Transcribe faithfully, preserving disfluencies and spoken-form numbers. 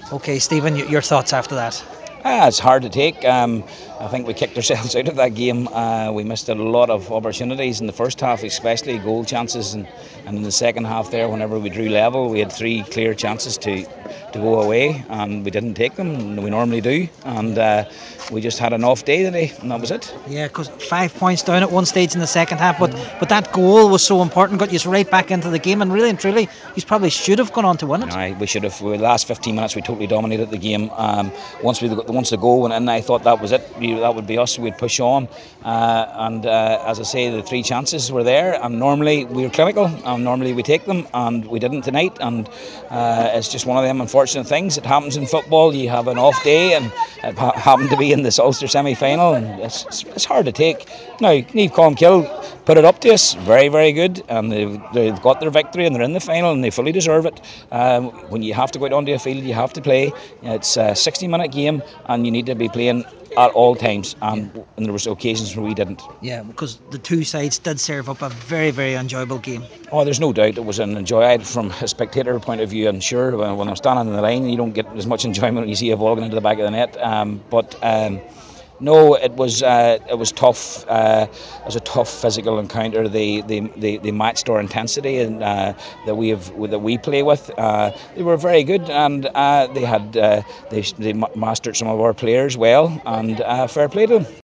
Okay, Stephen, y- your thoughts after that? Ah, it's hard to take. Um, I think we kicked ourselves out of that game. Uh, we missed a lot of opportunities in the first half, especially goal chances, and, and in the second half there, whenever we drew level, we had three clear chances to, to go away, and we didn't take them. And we normally do, and uh, we just had an off day today, and that was it. Yeah, because five points down at one stage in the second half, but but that goal was so important, got you right back into the game, and really and truly, you probably should have gone on to win it. Aye, we should have. For the last fifteen minutes, we totally dominated the game. Um, once we once the goal went in, I thought that was it. We, that would be us. We'd push on. Uh, and uh, as I say, the three chances were there. And normally we are clinical. And normally we take them, and we didn't tonight. And uh, it's just one of them unfortunate things. It happens in football. You have an off day, and it ha- happened to be in this Ulster semi-final. And it's, it's, it's hard to take. Now, Niamh Colmkill put it up to us, very, very good, and they've, they've got their victory and they're in the final and they fully deserve it. Um, when you have to go out onto a field, you have to play. It's a sixty minute game and you need to be playing at all times, and, Yeah. and there was occasions where we didn't. Yeah, because the two sides did serve up a very, very enjoyable game. Oh, there's no doubt it was an enjoyable from a spectator point of view. I'm sure when, when I'm standing in the line, you don't get as much enjoyment when you see a ball going into the back of the net. Um, but um, No, it was uh, it was tough. Uh, it was a tough physical encounter. They they, they, they matched our intensity and uh, that we have that we play with. Uh, they were very good, and uh, they had uh, they they mastered some of our players well, and uh, fair play to them.